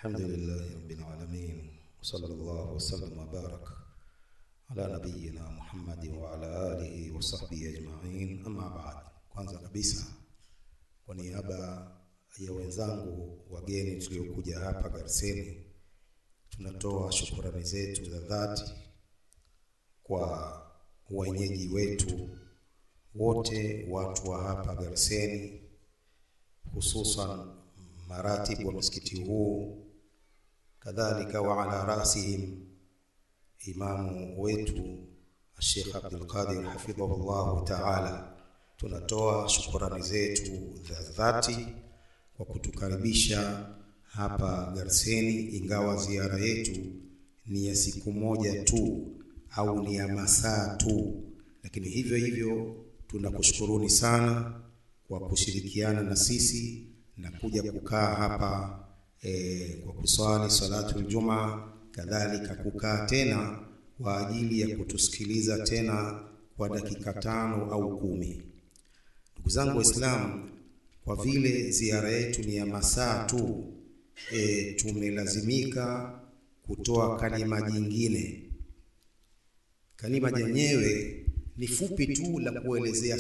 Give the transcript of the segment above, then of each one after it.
Alhamdulillah rabbil alamin, sallallahu wasallam wa barak ala nabiyyina Muhammad wa ala alihi wa sahbihi ajma'in, amma ba'd. Kwanza kabisa, kwa niaba ya wenzangu wageni tuliokuja hapa Garseni, tunatoa shukrani zetu za dhati kwa wenyeji wetu wote, watu wa hapa Garseni, hususan maratibu wa msikiti huu, kadhalika wa ala rasihim imamu wetu Sheikh Abdul Qadir hafidhahullah ta'ala. Tunatoa shukrani zetu za dhati kwa kutukaribisha hapa Garseni, ingawa ziara yetu ni ya siku moja tu au ni ya masaa tu, lakini hivyo hivyo tunakushukuruni sana kwa kushirikiana na sisi na kuja kukaa hapa kwa kuswali salatu Ijumaa, kadhalika kukaa tena kwa ajili ya kutusikiliza tena kwa dakika 5 au 10. Ndugu zangu Waislamu, kwa vile ziara yetu ni ya masaa tu, tumelazimika kutoa kalima jingine. Kalima jenyewe ni fupi tu la kuelezea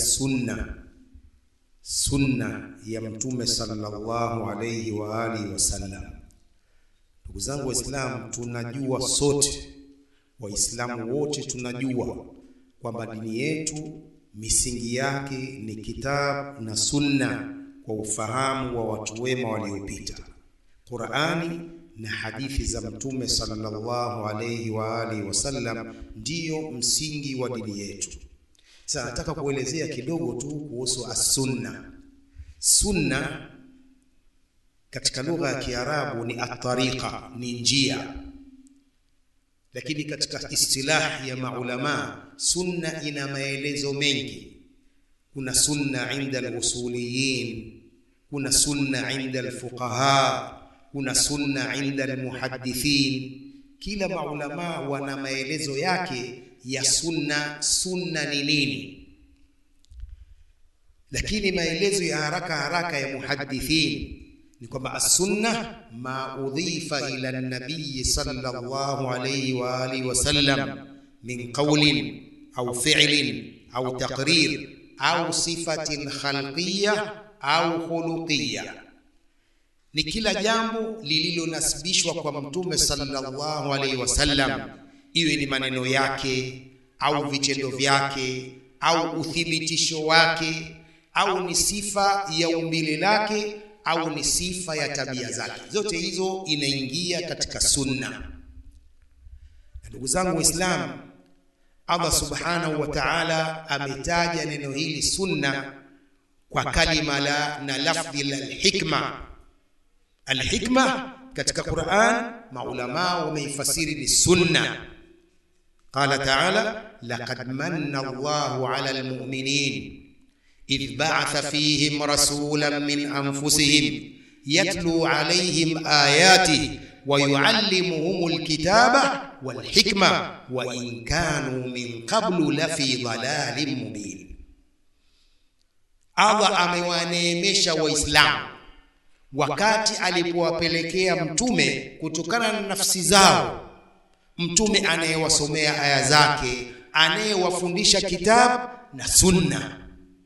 sunna ya Mtume sallallahu alayhi wa alihi wasallam. Ndugu zangu Waislamu, tunajua sote, Waislamu wote tunajua kwamba dini yetu misingi yake ni kitabu na sunna kwa ufahamu wa watu wema waliopita. Qur'ani na hadithi za Mtume sallallahu alayhi wa alihi wasallam ndio msingi wa dini yetu. Sasa nataka kuelezea kidogo tu kuhusu as-sunna. Sunna katika lugha ya Kiarabu ni at-tariqa, ni njia. Lakini katika istilah ya maulama, sunna ina maelezo mengi. Kuna sunna inda al-usuliyin, kuna sunna inda al-fuqaha, kuna sunna inda al-muhaddithin. Kila maulama wana maelezo yake ya sunna ni nini. Lakini maelezo ya haraka ya muhaddithin ni kwamba as-sunna ma udhifa ila an-nabiy sallallahu alayhi wa alihi wasallam min qawlin au fi'lin au taqrir au sifatin khalqiyya au khuluqiyya. Ni kila jambo lililonasibishwa kwa Mtume sallallahu alayhi wasallam, iwe ni maneno yake au vitendo vyake au uthibitisho wake au ni sifa ya umbile lake au ni sifa ya tabia zake, zote hizo inaingia katika sunna. Ndugu zangu Waislamu, Allah subhanahu wa ta'ala ametaja neno hili sunna kwa kalima na lafdhi la al-hikma. Al-hikma katika Qur'an maulama wameifasiri ni sunna. Qala ta'ala, laqad manna Allahu 'ala al-mu'minin إذ بعث فيهم رسولا من أنفسهم يتلو عليهم آياته ويعلمهم الكتاب والحكمة وإن كانوا من قبل لفي ضلال مبين. Allah amewaneemesha Waislamu wakati alipowapelekea mtume kutokana na nafsi zao, mtume anayewasomea aya zake, anayewafundisha kitabu na sunna.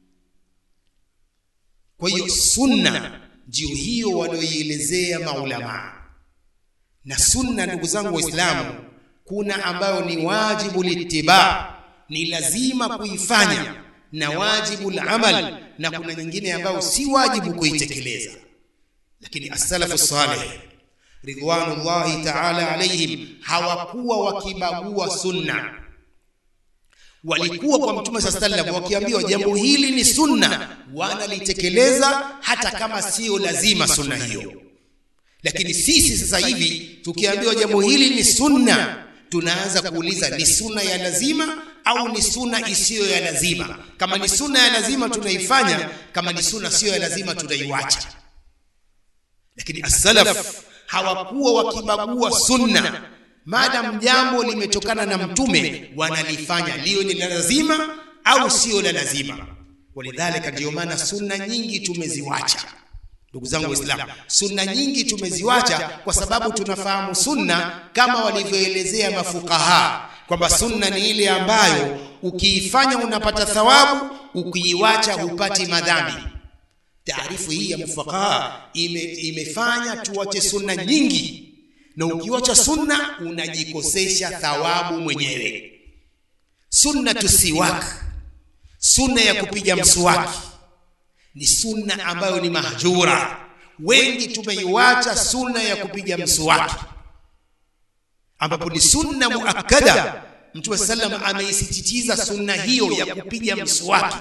Kwa hiyo sunna ndio hiyo walioielezea maulama. Na sunna, ndugu zangu Waislamu, kuna ambayo ni wajibu littiba, ni lazima kuifanya, na wajibu al-amal, na kuna nyingine ambayo si wajibu kuitekeleza. Lakini as-salafu salih ridwanullahi ta'ala alayhim hawakuwa wakibagua sunna. Walikuwa kwa Mtume sallallahu alayhi wasallam wakiambiwa jambo hili ni sunna, wanalitekeleza hata kama sio lazima sunna hiyo. Lakini sisi sasa hivi tukiambiwa jambo hili ni sunna, tunaanza kuuliza ni sunna ya lazima au ni sunna isiyo ya lazima. Kama ni sunna ya lazima tunaifanya, kama ni sunna sio ya lazima tunaiacha. Lakini as-salaf hawakuwa wakibagua sunna. Madam jambo limetokana na mtume, wanalifanya liyo ni lazima au sio la lazima. Walidhalika ndio maana sunna nyingi tumeziwacha. Ndugu zangu Waislamu, sunna nyingi tumeziwacha kwa sababu tunafahamu sunna kama walivyoelezea mafukaha kwamba sunna ni ile ambayo ukiifanya unapata thawabu, ukiiwacha hupati madhambi. Taarifu hii ya mafukaha imefanya tuache sunna nyingi, na ukiwacha sunna unajikosesha thawabu mwenyewe. Sunna tusiwak, sunna ya kupiga mswaki ni sunna ambayo ni mahjura. Wengi tumeiacha sunna ya kupiga mswaki, ambapo ni sunna muakkada. Mtume sallam ameisisitiza sunna hiyo ya kupiga mswaki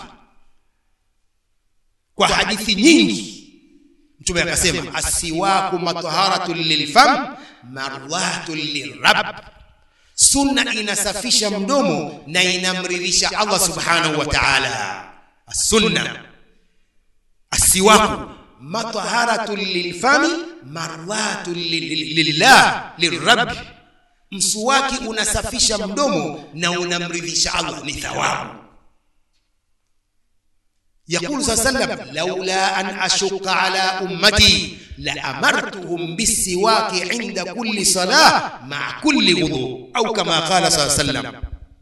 kwa hadithi nyingi. Mtume akasema asiwaku mataharatul lilfam marwatul lirabb. Sunna inasafisha mdomo na inamridhisha Allah subhanahu wa ta'ala. As-sunna asiwaku mataharatul lilfami marwatul lillah lirabb. Mswaki unasafisha mdomo na unamridhisha Allah, ni thawabu. يقول صلى الله عليه وسلم لولا أن أشق على أمتي لأمرتهم بالسواك عند كل صلاة مع كل وضوء أو كما قال صلى الله عليه وسلم.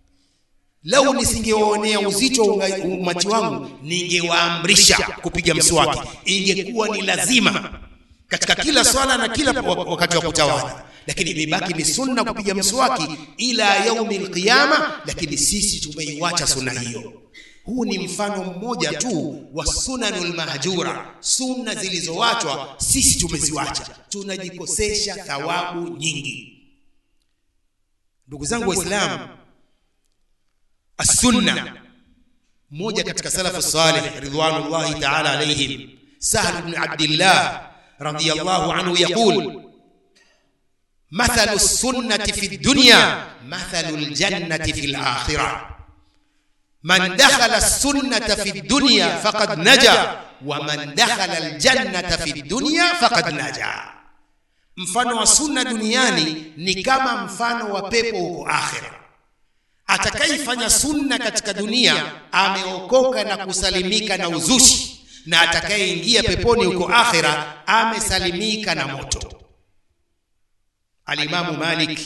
لو nisingewaonea uzito umati wangu ningewaamrisha kupiga mswaki, ingekuwa ni lazima katika kila swala na kila wakati wa kutawala, lakini imebaki ni sunna kupiga mswaki ila yaumil qiyama, lakini sisi tumeiacha sunna hiyo. Huu ni mfano mmoja tu wa sunanul mahjura, sunna zilizowachwa sisi tumeziwacha, tunajikosesha thawabu nyingi. Ndugu zangu Waislamu, as-sunna, mmoja katika salafu salih ridwanullahi ta'ala alayhim, Sahl ibn Abdullah radiyallahu anhu yaqul mathalu as-sunnati fi ad-dunya mathalu al-jannati fi al-akhirah. من دخل السنة في الدنيا فقد نجا ومن دخل الجنة في الدنيا فقد نجا. Mfano wa sunna duniani ni kama mfano wa pepo huko akhira. Atakayefanya sunna katika dunia ameokoka na kusalimika na uzushi, na atakayeingia peponi huko akhira amesalimika na moto. Al-Imam Malik,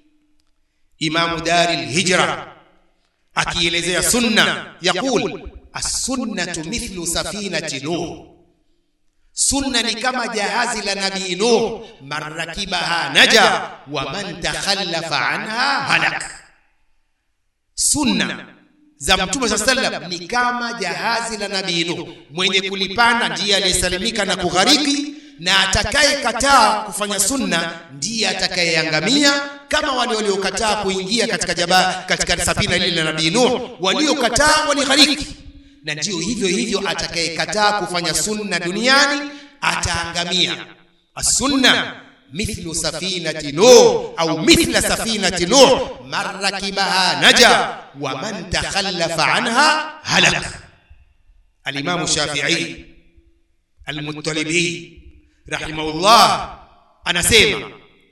Imam Daril Hijra, akielezea sunna yaqul as-sunnatu mithlu safinati Nuh. Sunna ni kama jahazi la Nabii Nuh, marrakibaha naja wa man takhallafa anha halak. Sunna za Mtume sallam ni kama jahazi la Nabii Nuh, mwenye kulipanda ndiye aliyesalimika na kughariki, na atakayekataa kufanya sunna ndiye atakayeangamia, kama wale waliokataa kuingia katika safina ile la Nabii Nuh, waliokataa walighariki. Na ndio hivyo hivyo atakayekataa kufanya sunna duniani ataangamia. As-sunna mithlu safinati Nuh au mithla safinati Nuh marrakibaha naja wa man takhallafa anha halak. Al-Imam Shafi'i Al-Muttalibi rahimahullah anasema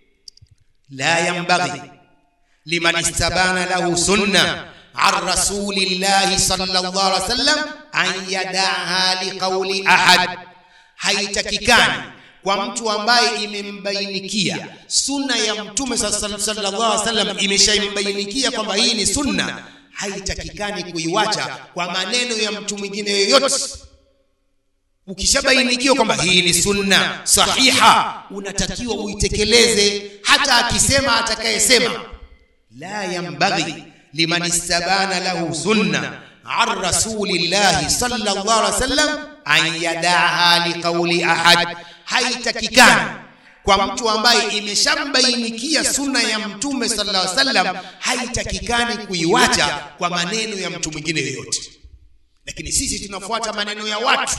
la yanbaghi liman istabana lahu sunna an rasulillahi sallallahu alaihi wasallam an yadaha liqawli ahad. Haitakikani kwa mtu ambaye imembainikia sunna ya Mtume sallallahu alaihi wasallam, imeshaimbainikia kwamba hii ni sunna, haitakikani kuiwacha kwa maneno ya mtu mwingine yoyote. Ukishabainikiwa kwamba hii ni sunna sahiha, unatakiwa uitekeleze, hata akisema atakayesema. La yanbaghi liman istabana lahu sunna an rasulillahi sallallahu alaihi wasallam an yadaha liqawli ahad. Haitakikani kwa mtu ambaye imeshambainikia sunna ya Mtume sallallahu alaihi wasallam, haitakikani kuiwacha kwa maneno ya mtu mwingine yoyote. Lakini sisi tunafuata maneno ya watu,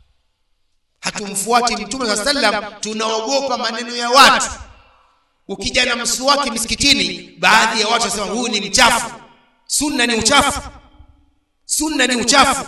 hatumfuati Mtume sallallahu alaihi wasallam, tunaogopa maneno ya watu. Ukija na mswaki msikitini, baadhi ya watu wasema huyu ni mchafu. Sunna ni uchafu, sunna ni uchafu.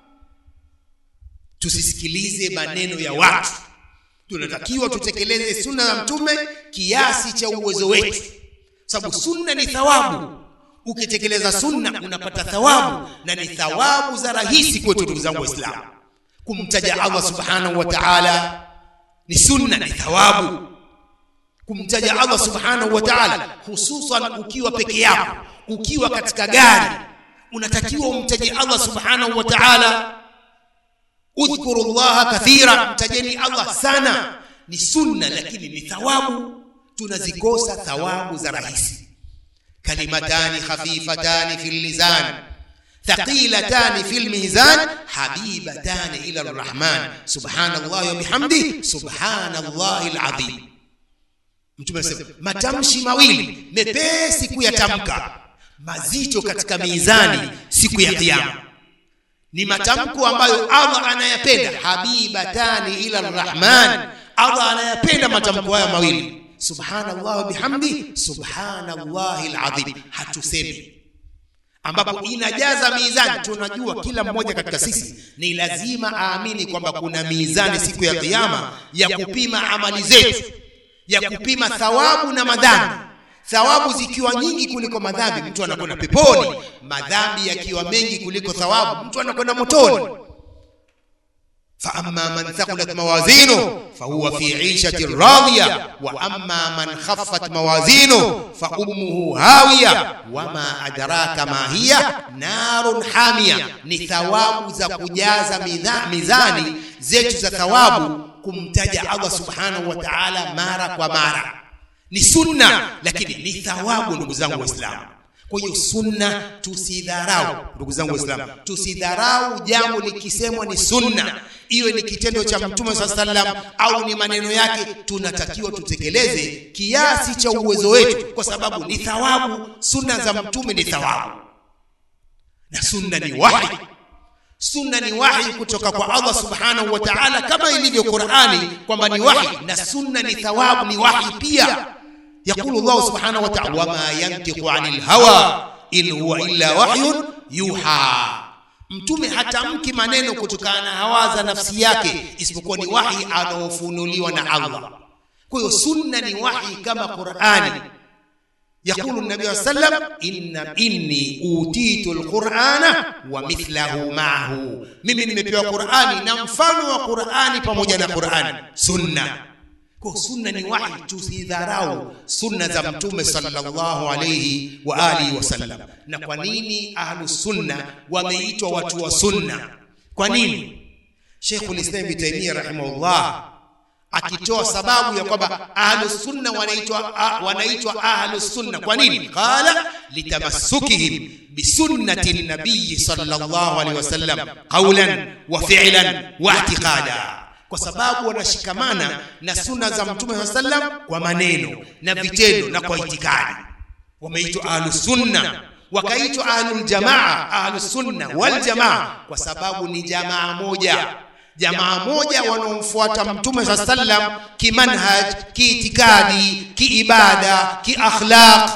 Tusisikilize maneno ya watu, tunatakiwa tutekeleze sunna ya Mtume kiasi cha uwezo wetu, sababu sunna ni thawabu. Ukitekeleza sunna unapata thawabu, na ni thawabu za rahisi kwetu. Ndugu zangu Waislamu, kumtaja Allah subhanahu wa ta'ala ni sunna, ni thawabu kumtaja Allah subhanahu wa ta'ala, hususan ukiwa peke yako, ukiwa katika gari, unatakiwa umtaje Allah subhanahu wa ta'ala. Udhkurullaha kathira, mtajeni Allah sana. Ni sunna lakini ni thawabu, tunazikosa thawabu za rahisi. Kalimatani khafifatani fil lisan thaqilatani fil mizan habibatani ila arrahman subhanallahi wa bihamdihi subhanallahil azim. Mtume anasema matamshi mawili mepesi kuyatamka, mazito katika mizani siku ya kiyama. Ni matamko ambayo Allah anayapenda, habibatani ila arrahman. Allah anayapenda matamko haya mawili, subhanallah wa bihamdi subhanallahil azim. Hatusemi, ambapo inajaza mizani. Tunajua kila mmoja katika sisi ni lazima aamini kwamba kuna mizani siku ya kiyama ya kupima amali zetu, ya kupima thawabu na madhambi. Thawabu zikiwa nyingi kuliko madhambi, mtu anakwenda peponi. Madhambi yakiwa mengi kuliko thawabu, mtu anakwenda motoni. Fa amma man thaqulat mawazinu fahuwa fi 'ishatin radiya wa amma man khaffat mawazinu fa ummuhu hawiya wama adraka ma hiya narun hamiya. Ni thawabu za kujaza mizani zetu za thawabu, kumtaja Allah subhanahu wa ta'ala mara kwa mara. Ni sunna lakini ni thawabu, ndugu zangu Waislamu. Kwa hiyo sunna tusidharau, ndugu zangu Waislamu, tusidharau jambo likisemwa ni sunna, iwe ni kitendo cha Mtume sallam au ni maneno yake. Tunatakiwa tutekeleze kiasi cha uwezo wetu, kwa sababu ni thawabu. Sunna za Mtume ni thawabu, na sunna ni wahi. Sunna ni wahi kutoka kwa Allah subhanahu wa ta'ala, kama ilivyo Qur'ani kwamba ni wahi, na sunna ni thawabu, ni wahi pia. Yaqulu Allah subhanahu wa ta'ala wama yantiqu 'anil hawa in huwa illa wahyun yuha. Mtume hatamki maneno kutokana na hawa za nafsi yake, isipokuwa ni wahi anaofunuliwa na Allah. Kwa hiyo sunna ni wahi kama Qur'ani. Yaqulu an-nabiy sallam inni utitu al-Qur'ana wa mithlahu ma'ahu, mimi nimepewa Qur'ani na mfano wa Qur'ani pamoja na Qur'ani. Sunna, kwa sunna ni wahi. Tusidharau sunna za Mtume sallallahu alayhi wa alihi wasallam. Na kwa nini ahlus sunna wameitwa watu wa sunna? Kwa nini? Sheikhul Islam Ibn Taymiyyah rahimahullah akitoa sababu ya kwamba ahlus sunna wanaitwa ahlus sunna. Kwa nini? Qala litamassukihim bisunnati an-nabiy sallallahu alayhi wasallam qawlan wa fi'lan wa i'tiqada, kwa sababu wanashikamana na sunna za Mtume sallam kwa maneno na vitendo na kwa itikadi. Wameitwa ahlus sunna, wakaitwa ahlul jamaa, ahlus sunna wal jamaa, kwa sababu ni jamaa moja. Jamaa moja wanaomfuata Mtume sallam kimanhaj, kiitikadi, kiibada, kiakhlaq.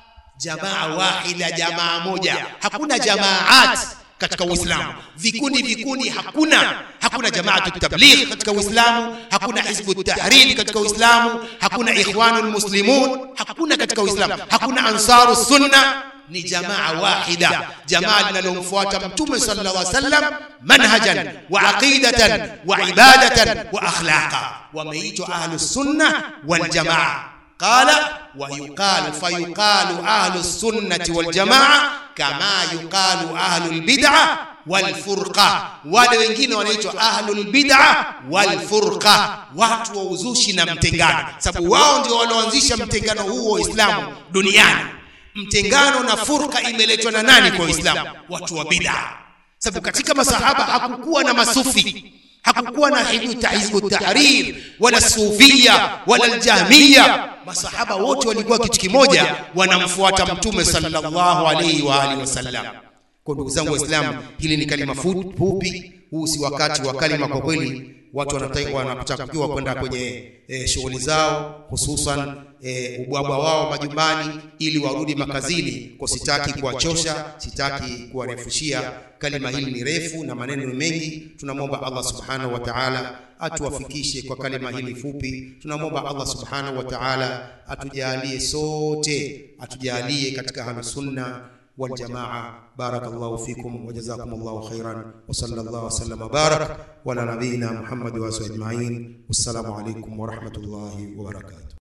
Jamaa wahida, jamaa moja. Hakuna jamaat katika Uislamu, vikundi hakuna jamaatu tabligh katika Uislamu, hakuna hizbu tahrir katika Uislamu, hakuna ikhwanul muslimun, hakuna katika Uislamu, hakuna ansarus sunna. Ni jamaa wahida, jamaa linalomfuata Mtume sallallahu alaihi wasallam manhajan wa aqidatan wa ibadatan wa akhlaqa. Wameitwa ahlus sunna wal jamaa. Qala wa yuqalu fayuqalu ahlus sunnati wal jamaa kama yuqalu ahlul bid'ah wal furqa. Wale wengine wanaitwa ahlul bid'ah wal furqa, watu wa uzushi na mtengano, sababu wao ndio walioanzisha mtengano huu wa Uislamu duniani. Mtengano na furqa imeletwa na nani kwa Uislamu? Watu wa bid'ah. Sababu katika masahaba hakukuwa na masufi, hakukuwa na hizbu tahrir wala sufia wala aljahmiya. Masahaba wote walikuwa kitu kimoja, wanamfuata Mtume sallallahu alayhi wa alihi wasallam. Kwa ndugu zangu Waislamu, hili ni kalima fupi. Huu si wakati wa kalima kwa kweli. Watu wanatakiwa kwenda kwenye shughuli zao, hususan ubwabwa wao majumbani, ili warudi makazini. Kwa sitaki kuwachosha, sitaki kuwarefushia. Kalima hili ni refu na maneno ni mengi. Tunamwomba Allah subhanahu wa ta'ala atuwafikishe kwa kalima hili fupi. Tunamwomba Allah subhanahu wa ta'ala atujalie sote, atujalie katika ahlus sunna wal jamaa. Barakallahu fikum wa jazakumullahu khairan wa sallallahu wasallam wa barak wa ala nabiyyina Muhammad wa alihi ajma'in. Wassalamu alaykum wa rahmatullahi wa barakatuh.